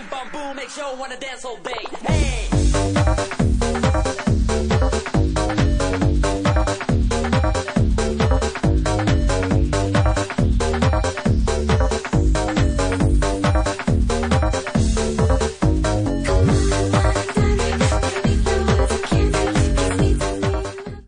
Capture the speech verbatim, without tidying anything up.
bum, boom, make sure wanna dance all day. Hey!